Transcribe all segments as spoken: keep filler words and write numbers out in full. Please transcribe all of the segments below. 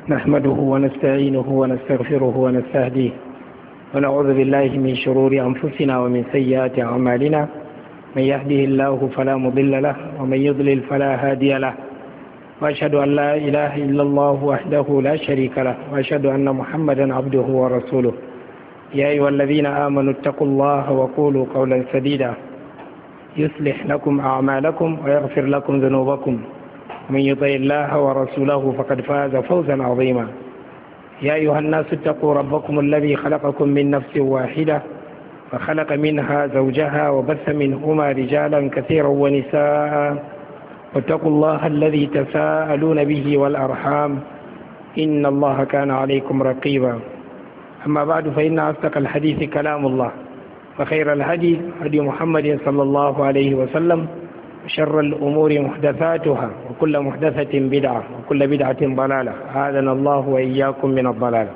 نحمده ونستعينه ونستغفره ونستهديه ونعوذ بالله من شرور أنفسنا ومن سيئات أعمالنا. من يهده الله فلا مضل له ومن يضلل فلا هادي له، وأشهد أن لا إله إلا الله وحده لا شريك له، وأشهد أن محمدا عبده ورسوله. يا أيها الذين آمنوا اتقوا الله وقولوا قولا سديدا يصلح لكم أعمالكم ويغفر لكم ذنوبكم، ومن يطع الله ورسوله فقد فاز فوزا عظيما. يا أيها الناس اتقوا ربكم الذي خلقكم من نفس واحدة وخلق منها زوجها وبث منهما رجالا كثيرا ونساء، واتقوا الله الذي تساءلون به والأرحام إن الله كان عليكم رقيبا. أما بعد، فإن أصدق الحديث كلام الله، وخير الهدي هدي محمد صلى الله عليه وسلم، وشر الأمور محدثاتها، وكل محدثة بدعة، وكل بدعة ضلالة، أعاذنا الله وإياكم من الضلالة.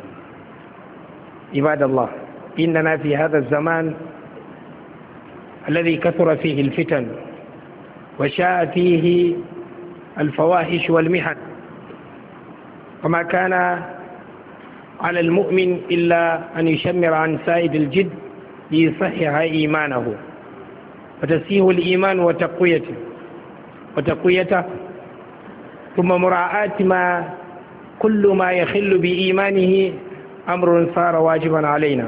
عباد الله، إننا في هذا الزمان الذي كثر فيه الفتن وشاء فيه الفواحش والمحن، وما كان على المؤمن إلا أن يشمر عن سائد الجد ليصحح إيمانه وتسيه الإيمان وتقويته وتقويته ثم مراعاة ما كل ما يخل بإيمانه أمر صار واجبا علينا.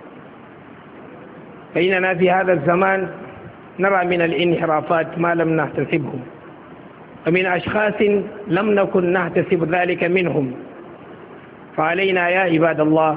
فإننا في هذا الزمان نرى من الانحرافات ما لم نحتسبه، ومن أشخاص لم نكن نحتسب ذلك منهم. فعلينا يا عباد الله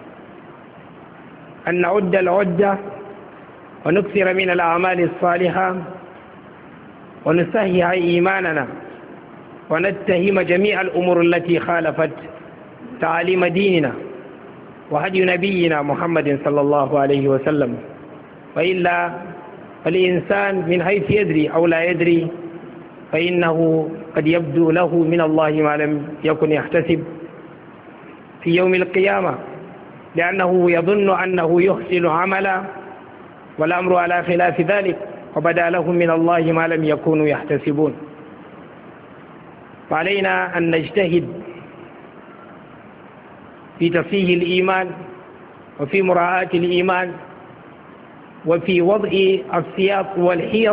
أن نعد العدة ونكثر من الأعمال الصالحة ونصحح إيماننا ونتهم جميع الأمور التي خالفت تعاليم ديننا وهدي نبينا محمد صلى الله عليه وسلم. وإلا فالإنسان من حيث يدري أو لا يدري فإنه قد يبدو له من الله ما لم يكن يحتسب في يوم القيامة، لأنه يظن أنه يحسن عملا والأمر على خلاف ذلك، وبدا لهم من الله ما لم يكونوا يحتسبون. فعلينا أن نجتهد في تصحيح الإيمان وفي مراعاة الإيمان وفي وضع السياق والحيط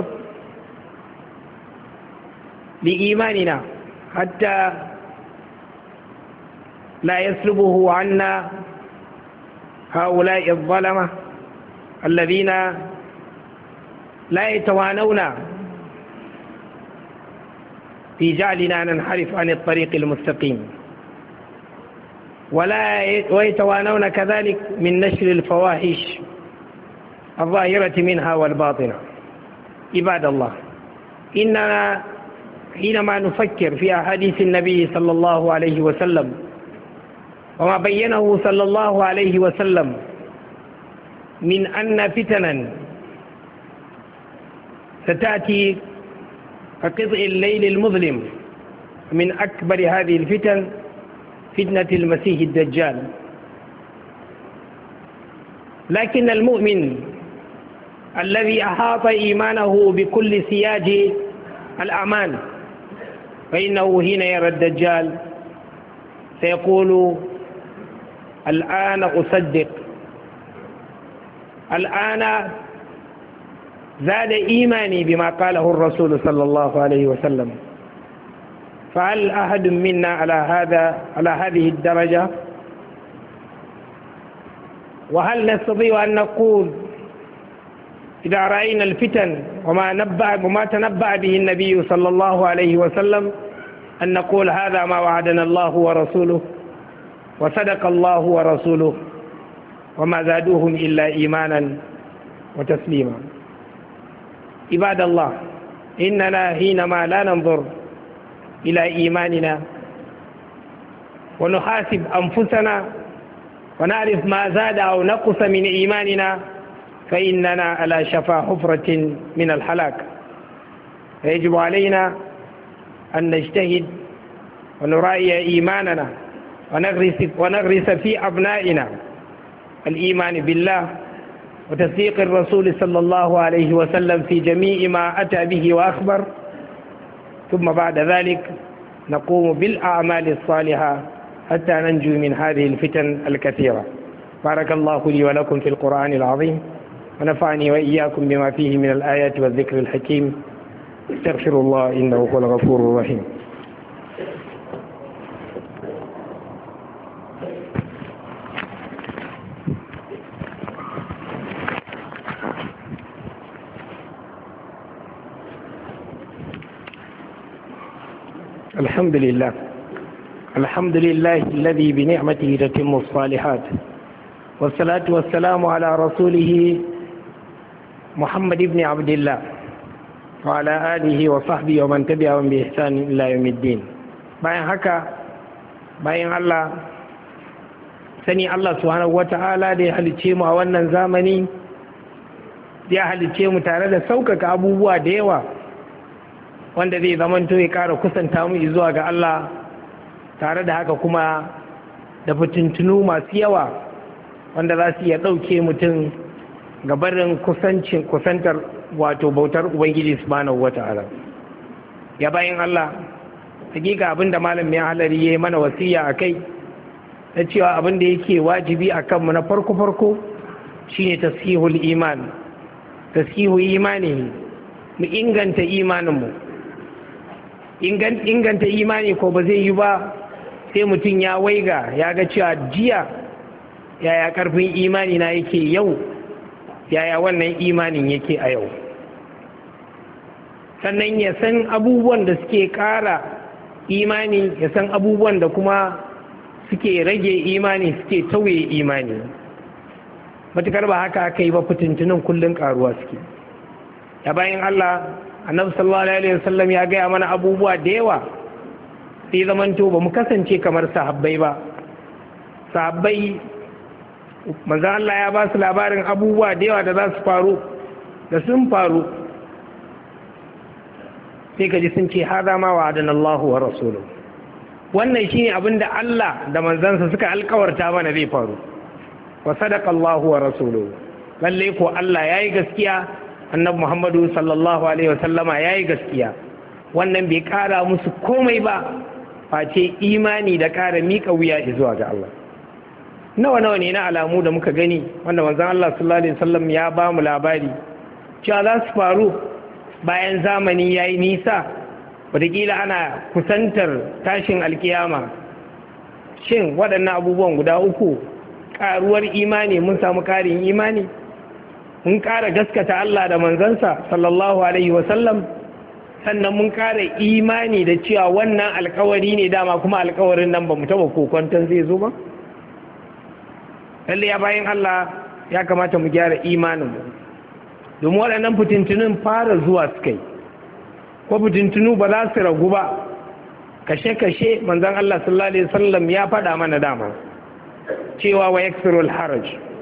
لإيماننا حتى لا يسلبه عنا هؤلاء الظلمة الذين لا يتوانون في جعلنا ننحرف عن الطريق المستقيم، ولا ويتوانون كذلك من نشر الفواحش الظاهرة منها والباطنة. عباد الله، إننا حينما نفكر في أحاديث النبي صلى الله عليه وسلم وما بينه صلى الله عليه وسلم من أن فتنا ستأتي كقطع الليل المظلم، من أكبر هذه الفتن فتنة المسيح الدجال. لكن المؤمن الذي أحاط إيمانه بكل سياج الأعمال فإنه حين يرى الدجال سيقول الآن أصدق، الآن زاد إيماني بما قاله الرسول صلى الله عليه وسلم. فهل أحد منا على هذا على هذه الدرجة؟ وهل نستطيع أن نقول إذا رأينا الفتن وما نبأ وما تنبأ به النبي صلى الله عليه وسلم أن نقول هذا ما وعدنا الله ورسوله وصدق الله ورسوله وما زادوهم إلا إيمانا وتسليما؟ عباد الله، إننا حينما لا ننظر إلى إيماننا ونحاسب أنفسنا ونعرف ما زاد أو نقص من إيماننا فإننا على شفا حفرة من الهلاك. فيجب علينا أن نجتهد ونراعي إيماننا ونغرس, ونغرس في أبنائنا الإيمان بالله وتصديق الرسول صلى الله عليه وسلم في جميع ما أتى به وأخبر، ثم بعد ذلك نقوم بالأعمال الصالحة حتى ننجو من هذه الفتن الكثيرة. بارك الله لي ولكم في القرآن العظيم، ونفعني وإياكم بما فيه من الآيات والذكر الحكيم. استغفر الله إنه هو الغفور الرحيم. الحمد لله الحمد لله الذي بنعمته تتم الصالحات، والصلاة والسلام على رسوله محمد بن عبد الله وعلى آله وصحبه ومن تبعهم بإحسان إلى يوم الدين. bayan haka bayan Allah sani Allah subhanahu wata'ala da ya halice mu a wannan zamani, ya halice mu tare da sauƙaƙa abubuwa da yawa wanda zai zamanto ya ƙara kusanta mu zuwa ga Allah, tare da haka kuma da fitintunu masu yawa wanda za su iya ɗauke mutum ga barin kusancin kusantar wato bautar Ubangiji subhanahu wata'ala. Ya bayan Allah, hakika abin da malam ya halari ya yi mana wasiya a kai na cewa abin da yake wajibi a kanmu na farko-farko shine tasihul iman, tasihu imani, mu inganta imaninmu. inganta imani ko ba zai yi ba sai mutum ya waiga ya ga cewa jiya yaya karfin imani na yake yau, yaya wannan imanin yake a yau. Sannan ya san abubuwan da suke ƙara imani, ya san abubuwan da kuma suke rage imani, suke tauye imani. Matukar ba haka aka yi ba, fitintunan kullum ƙaruwa suke. Ya bayan Allah, annabi sallallahu alaihi wasallam ya gaya mana abubuwa da yawa, sai zamanto ba mu kasance kamar sahabbai ba. Sahabbai manzo Allah ya ba su labarin abubuwa da yawa da za su faru, da sun faru sai kaji sun ce hada ma wa'adana Allah wa rasuluhu. Wannan shine abin da Allah da manzansa suka alkawarta mana zai faru. Wa sadaqa Allah wa rasuluhu. Lalle ko Allah yayi gaskiya, annabi Muhammadu sallallahu alaihi wasallama yayi gaskiya. Wannan bai kara musu komai ba face imani da kara mika wuya zuwa ga Allah. Nawa nawa ne na alamu da muka gani wanda manzon Allah sallallahu alaihi wasallam ya ba mu labari cewa za su faru bayan zamani yayi nisa, wataƙila ana kusantar tashin alkiyama. Shin waɗannan abubuwan guda uku, ƙaruwar imani, mun samu ƙarin imani, mun ƙara gaskata Allah da manzansa sallallahu alaihi wasallam, sannan mun ƙara imani da cewa wannan alkawari ne dama kuma alkawarin nan ba mu taɓa kokonton zai zo ba. Lalle ya bayan Allah ya kamata mu gyara imanin mu, domin waɗannan fitintunun fara zuwa su kai, ko fitintunu ba za su ragu ba. Kashe-kashe manzan Allah sallallahu alaihi wasallam ya faɗa mana dama cewa wa yaksirul haraj,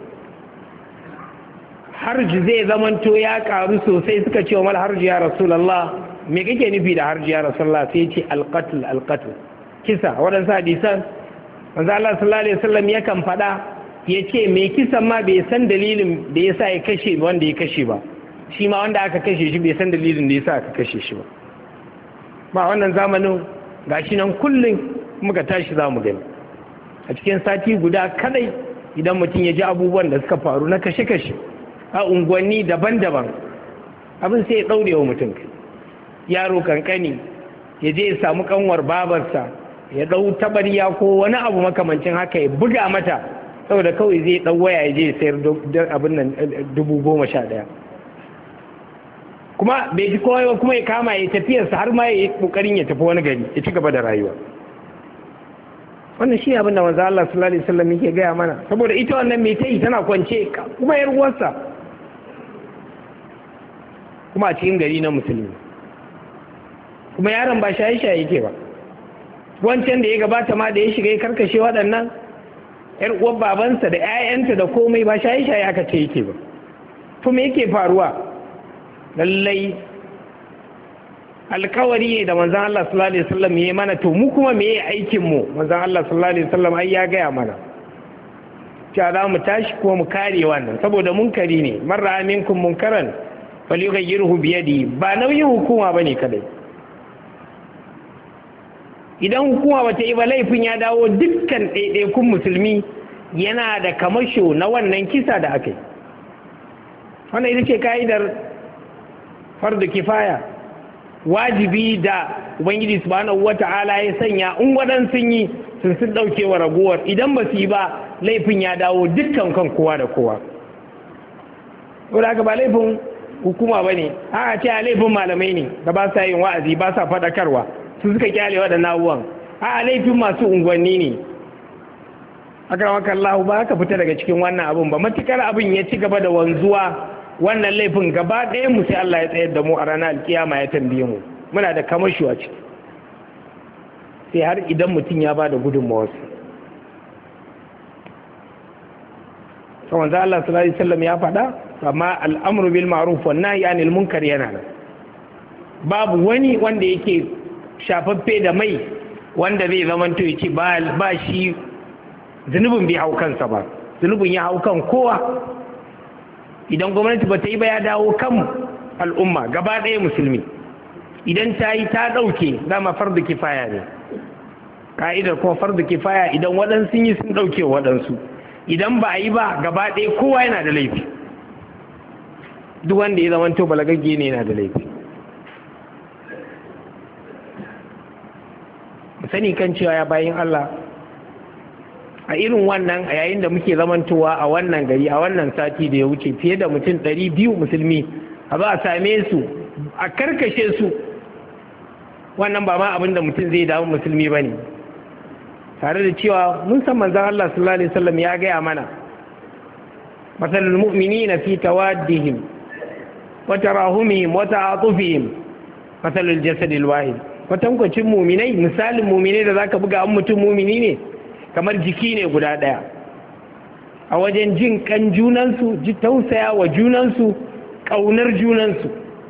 harji zai zamanto ya karu sosai. Suka ce wa mal harji ya Rasulullah, me kake nufi da harji ya Rasulullah? Sai ce alqatl alqatl, kisa. Waɗansu hadisan manzo Allah sallallahu alaihi wasallam yakan faɗa, ya ce mai kisan ma bai san dalilin da ya sa ya kashe wanda ya kashe ba, shi ma wanda aka kashe shi bai san dalilin da ya sa aka kashe shi ba. Ba wannan zamanin gashi nan kullum muka tashi za mu gani a cikin sati guda kadai, idan mutum ya ji abubuwan da suka faru na kashe-kashe a unguwanni daban-daban, abin sai ya ɗaure wa mutum. Yaro kankani ya je ya samu kanwar babarsa, ya ɗau tabariya ko wani abu makamancin haka ya buga mata, saboda kawai zai ɗau waya ya je ya sayar abin nan dubu goma sha ɗaya. Kuma bai ji kowa kuma ya kama ya tafiyarsa har ma ya yi ƙoƙarin ya tafi wani gari ya ci gaba da rayuwa. Wannan shi abin da manzo Allah sallallahu alaihi wasallam yake gaya mana, saboda ita wannan mai ta yi tana kwance kuma yar uwarsa, kuma a cikin gari na musulmi, kuma yaron ba shaye-shaye yake ba. Wancan da ya gabata ma da ya shiga ya karkashe waɗannan yar uwar babansa da 'ya'yanta da komai, ba shaye-shaye aka ce yake ba. To me yake faruwa? Lallai alkawari ne da manzan Allah sallallahu alaihi wasallam ya yi mana, to mu kuma me aikin mu? Manzan Allah sallallahu alaihi wasallam ai ya gaya mana cewa za mu tashi kuma mu kare wannan, saboda munkari ne. Man ra'a minkum munkaran falyughayyirhu bi yadihi, ba nauyin hukuma bane kadai. idan hukuma ba ta yi ba laifin ya dawo dukkan ɗaiɗaikun musulmi yana da kamasho na wannan kisa da aka yi. Wannan ita ce ka'idar fardu kifaya, wajibi da Ubangiji subhanahu wata'ala ya sanya in waɗansu sun yi sun sun ɗauke wa ragowar, idan ba su yi ba laifin ya dawo dukkan kan kowa da kowa. Wadda haka ba laifin hukuma ba ne, a ce a laifin malamai ne da ba sa yin wa'azi ba sa faɗakarwa su suka kyale waɗannan abubuwan, a laifin masu unguwanni ne. Akaramaka Allah ba ka fita daga cikin wannan abun ba, matukar abin ya ci gaba da wanzuwa wannan laifin gaba ɗaya mu sai Allah ya tsayar da mu a ranar alkiyama ya tambaye mu, muna da kamashi a ciki, sai har idan mutum ya ba da gudunmawarsa. Kamar za Allah sallallahu alaihi wasallam ya faɗa, amma al'amru bil ma'ruf wan nahyi anil munkar yana nan. Babu wani wanda yake shafaffe da mai wanda zai zamanto ya ce ba shi zunubin bai hau kansa ba, zunubin ya hau kan kowa. Idan gwamnati ba ta yi ba ya dawo kan al'umma gaba ɗaya musulmi, idan ta yi ta ɗauke dama fardu kifaya ne. Ka'idar kuma fardu kifaya idan waɗansu yi sun ɗauke waɗansu, idan ba a yi ba gaba ɗaya kowa yana da laifi, duk wanda ya zama to balagagge ne yana da laifi. Mu sani kan cewa ya bayin Allah, a irin wannan a yayin da muke zamantowa a wannan gari a wannan sati da ya wuce fiye da mutum ɗari biyu musulmi a ba a same su a karkashe su, wannan ba ma abin da mutum zai damu musulmi ba ne, tare da cewa mun san manzon Allah sallallahu alaihi wasallam ya gaya mana masalul mu'minina fi tawaddihim wa tarahumihim wa ta'atufihim masalul jasadil wahid. Kwatankwacin muminai, misalin muminai da zaka buga an mutum mumini ne kamar jiki ne guda ɗaya a wajen jin kan junansu, ji tausaya wa junansu, ƙaunar junansu.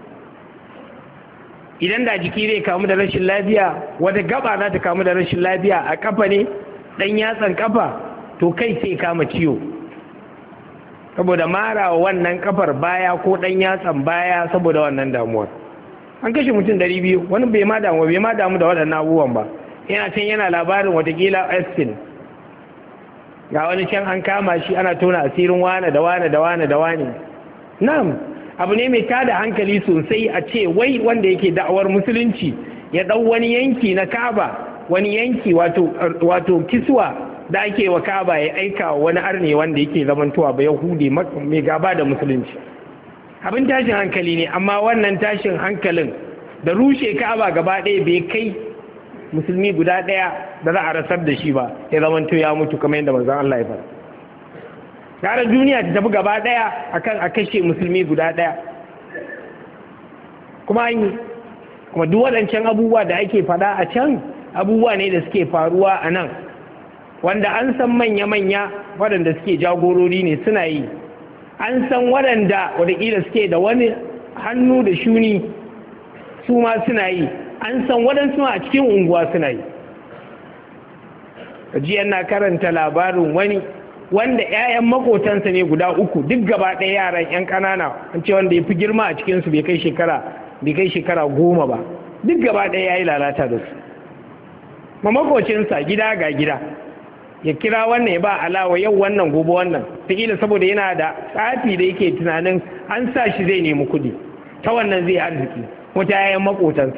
Idan da jiki zai kamu da rashin lafiya, wata gaba za ta kamu da rashin lafiya a kafa ne, ɗan yatsan kafa, to kai sai kama ciwo saboda mara wa wannan kafar baya ko ɗan yatsan baya saboda wannan damuwar. An kashe mutum ɗari biyu, wani bai ma damu bai ma damu da waɗannan abubuwan ba, yana can yana labarin watakila Estin ga wani can an kama shi ana tona asirin wane da wane da wane da wane. Na'am, abu ne mai tada hankali sosai a ce wai wanda yake da'awar musulunci ya ɗau wani yanki na Kaaba, wani yanki wato wato kiswa da ake wa Kaaba ya aika wani arne wanda yake zamantowa ba Yahudi mai gaba da musulunci. Abin tashin hankali ne, amma wannan tashin hankalin da rushe Kaaba gaba ɗaya bai kai musulmi guda ɗaya da za a rasar da shi ba ya zamanto ya mutu kamar yadda manzon Allah ya faɗa. Gara duniya ta tafi gaba ɗaya akan a kashe musulmi guda ɗaya. Kuma an yi, kuma duk waɗancan abubuwa da ake faɗa a can abubuwa ne da suke faruwa a nan, wanda an san manya-manya waɗanda suke jagorori ne suna yi, an san waɗanda waɗanda suke da wani hannu da shuni su ma suna yi, an san waɗansu a cikin unguwa suna yi. Jiya na karanta labarin wani wanda 'ya'yan makotansa ne guda uku, duk gaba ɗaya yaran 'yan ƙanana, an ce wanda ya fi girma a cikinsu bai kai shekara bai kai shekara goma ba, duk gaba ɗaya ya yi lalata da su. Ma makocinsa gida ga gida ya kira wannan ya ba alawa yau wannan gobe wannan, ta saboda yana da tsafi da yake tunanin an sa shi zai nemi kuɗi ta wannan zai arziki, wata 'ya'yan makotansa.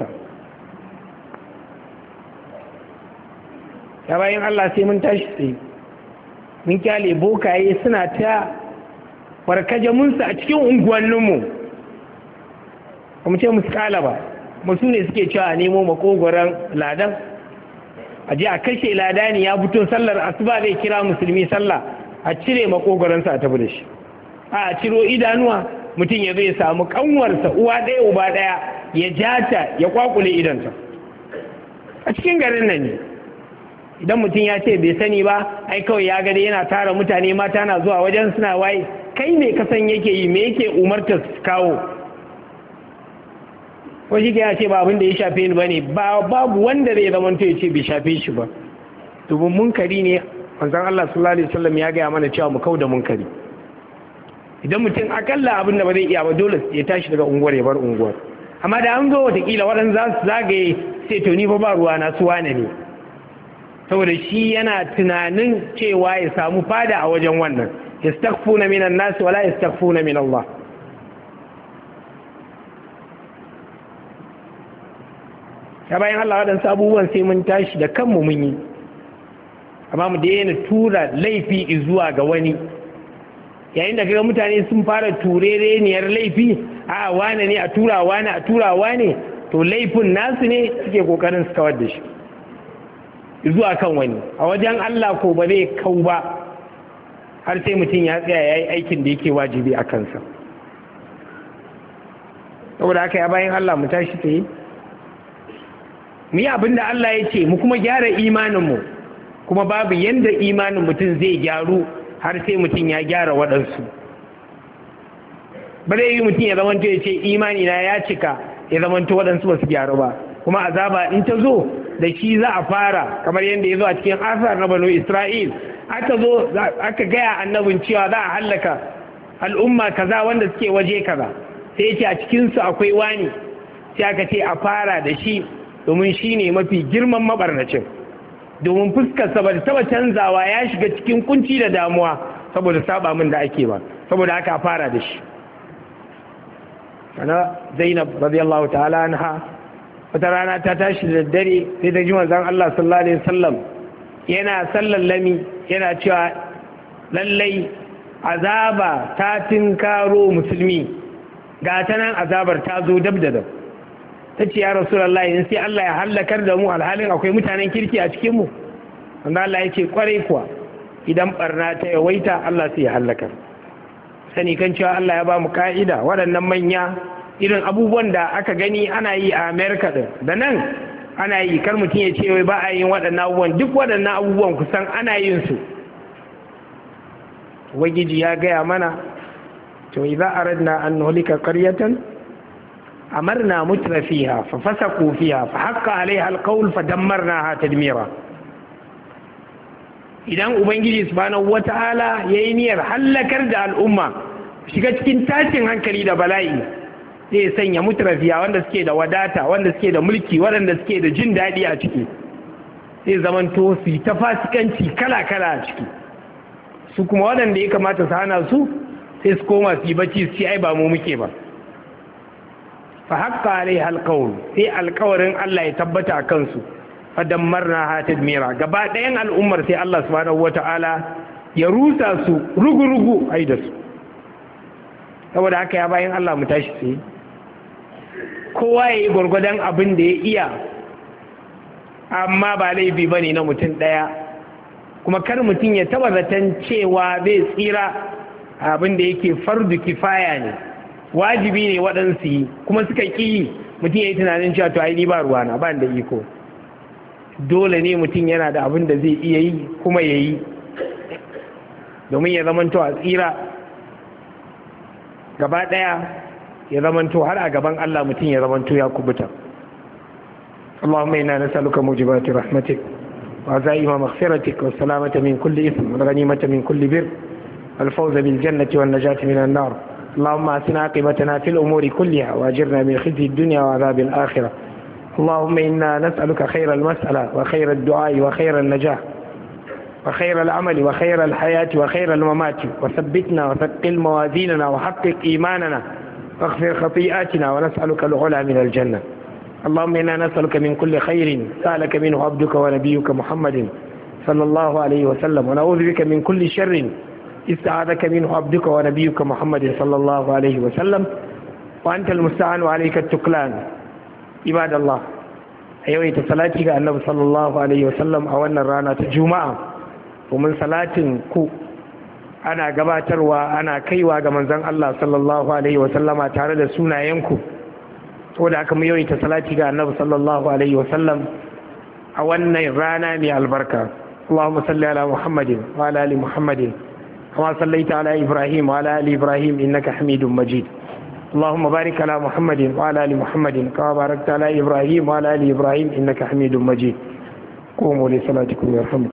Ya bayan Allah sai mun tashi tsaye, mun kyale bokaye suna ta warkajamunsu a cikin unguwanninmu, ba mu ce musu kala ba, musu ne suke cewa a nemo makogoron ladan, a je a kashe ladani ya fito sallar asuba zai kira musulmi sallah, a cire makogoronsa a tafi da shi, a ciro idanuwa, mutum ya zai samu kanwarsa uwa ɗaya uba ɗaya ya jata ya kwakule idanta a cikin garin nan ne. Idan mutum ya ce bai sani ba, ai kawai ya gade yana tara mutane, mata na zuwa wajen suna waye, kai me kasan yake yi, me yake umarta su kawo? Ko shi ya ce ba abin da ya shafe ni bane, ba babu wanda zai zama ya ce bai shafe shi ba. Dubun munkari ne, manzon Allah sallallahu alaihi wasallam ya gaya mana cewa mu kauda munkari. Idan mutum akalla abin da ba zai iya ba dole ya tashi daga unguwar ya bar unguwar. Amma da an zo watakila waɗanda za su zagaye sai to ni fa ba ruwa na su wane ne, saboda shi yana tunanin cewa ya samu fada a wajen wannan. yastaghfuna minan nas wala yastaghfuna min Allah. ya bayan Allah waɗansu abubuwan sai mun tashi da kanmu mun yi, amma mu daina tura laifi zuwa ga wani. yayin da kaga mutane sun fara turereniyar laifi, a wane ne a tura wane a tura wane, to laifin nasu ne suke kokarin su kawar da shi zuwa kan wani. a wajen Allah ko ba zai kau ba har sai mutum ya tsaya ya yi aikin da yake wajibi a kansa. saboda haka ya bayan Allah mu tashi tsaye mu yi abin da Allah ya ce, mu kuma gyara imaninmu, kuma babu yanda imanin mutum zai gyaru har sai mutum ya gyara waɗansu. ba zai yi mutum ya zamanto ya ce imani na ya cika, ya zamanto waɗansu ba su gyaru ba, kuma azaba in ta zo da shi za a fara, kamar yadda ya zo a cikin asar na banu Isra'il. aka zo aka gaya annabin cewa za a hallaka al'umma kaza wanda suke waje kaza, sai ce a cikinsu akwai wani, sai aka ce a fara da shi domin shi ne mafi girman mabarnacin, domin fuskarsa ba da taba canzawa, ya shiga cikin kunci da damuwa saboda saba min da ake ba, saboda haka a fara da shi. ana Zainab radiyallahu ta'ala anha wata rana ta tashi da dare, sai ta ji manzon Allah sallallahu alaihi wasallam yana sallallami yana cewa lallai azaba ta tinkaro musulmi, ga ta nan azabar ta zo dab da dab. ta ce ya Rasulullahi, in sai Allah ya hallakar da mu alhalin akwai mutanen kirki a cikinmu? wanda Allah ya ce kwarai kuwa, idan barna ta yawaita Allah sai ya hallakar. sani kan cewa Allah ya ba mu ka'ida, waɗannan manya irin abubuwan da aka gani ana yi a Amerika ɗin da nan ana yi, kar mutum ya ce wai ba a yin waɗannan abubuwan, duk waɗannan abubuwan kusan ana yin su. Ubangiji ya gaya mana, to idza aradna an nuhlika qaryatan amarna mutra fiha fa fasaqu fiha fa haqqa alaiha alqawl fa dammarnaha tadmira. idan ubangiji subhanahu wataala yayi niyyar halakar da al'umma, shiga cikin tashin hankali da bala'i, zai sanya mutrafiya wanda suke da wadata, wanda suke da mulki, waɗanda suke da jin daɗi a ciki, zai zamanto su yi ta fasikanci kala-kala a ciki. su kuma waɗanda ya kamata su hana su sai su koma su yi bacci su ce ai ba mu muke ba. fa haqqa alaiha alqawl, sai alƙawarin Allah ya tabbata a kansu, fa dammarnaha tadmira. gaba ɗayan al'ummar sai Allah subhanahu wata'ala ya rusa su rugu-rugu ai da su. saboda haka ya bayan Allah mu tashi sai kowa ya yi gwargwadon abin da ya iya, amma ba laifi ba ne na mutum ɗaya. kuma kar mutum ya taba zaton cewa zai tsira, abin da yake fardu kifaya ne, wajibi ne waɗansu yi kuma suka ƙi yi, mutum ya yi tunanin cewa to ai ni ba ruwana, ba da iko. dole ne mutum yana da abin da zai iya yi kuma ya yi, domin ya zamanto a tsira gaba ɗaya, ya zamanto har a gaban Allah mutum ya zamanto ya kubuta. Allahumma inna nas'aluka mujibati rahmatik wa azaima maghfiratik wa salamata min kulli ithm wa ghanimata min kulli bir wal fawza bil jannati wan najati min an-nar. Allahumma asina aqibatana fil umuri kulliha wa ajirna min khizyi ad-dunya wa adhab al-akhirah. Allahumma inna nas'aluka khayra al-mas'ala wa khayra ad-du'a wa khayra an-najah وخير العمل وخير الحياة وخير الممات وثبتنا وثقل موازيننا وحقق إيماننا واغفر خطيئاتنا ونسألك العلا من الجنة. اللهم إنا نسألك من كل خير سألك منه عبدك ونبيك محمد صلى الله عليه وسلم، ونعوذ بك من كل شر استعاذك منه عبدك ونبيك محمد صلى الله عليه وسلم، وأنت المستعان وعليك التكلان. عباد الله، أيوة صلاتك النبي صلى الله عليه وسلم أولنا رانا تجمع ومن salatin ku ana gabatarwa ana kaiwa ga manzon Allah sallallahu alaihi wasallama tare da sunayenku, saboda aka mu yawaita salati ga annabi sallallahu alaihi wasallam a wannan rana mai albarka. Allahumma salli ala Muhammadin wa ala ali Muhammadin kama sallaita ala Ibrahim wa ala ali Ibrahim innaka Hamidum Majid. Allahumma barik ala Muhammadin wa ala ali Muhammadin kama barakta ala Ibrahim wa ala ali Ibrahim innaka Hamidum Majid. Qumu li salatikum yarhamukum.